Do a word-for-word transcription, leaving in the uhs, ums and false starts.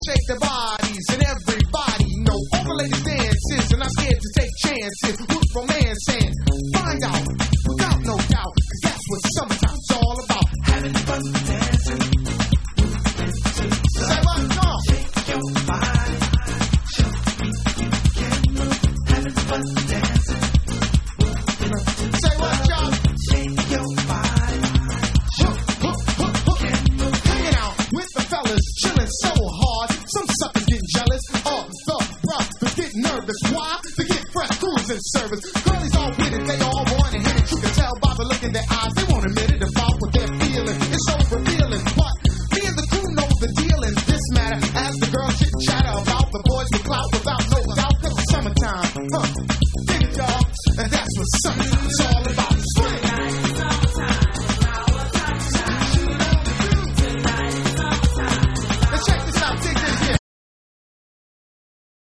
Shake their bodies and everybody know all the latest dances and not scared to take chances with romance and find out without no doubt, cause that's what summertime's all about. Having fun dancing. Say what, no? Shake your body. Show me you can move. Having fun dancing. Say what, y'all? Shake your body. Hook, hook, hook, hook. Can move. Hanging out with the fellas, chilling so hard. Some suckers getting jealous of the rough. They get nervous. Why? They get fresh cruising service. Girlies all with it, they all want to hit it. You can tell by the look in their eyes. They won't admit it about what they're feeling. It's so revealing. But me and the crew know the deal in this matter. As the girls chit chatter about the boys with clout without no doubt. Cause it's summertime. Huh? Dig it, y'all. And that's what summertime's all